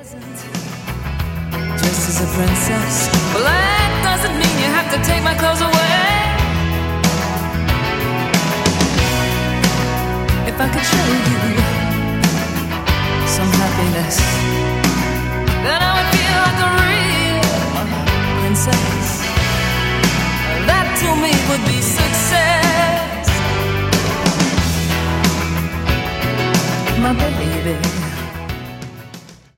Dressed as a princess. Well, that doesn't mean you have to take my clothes away.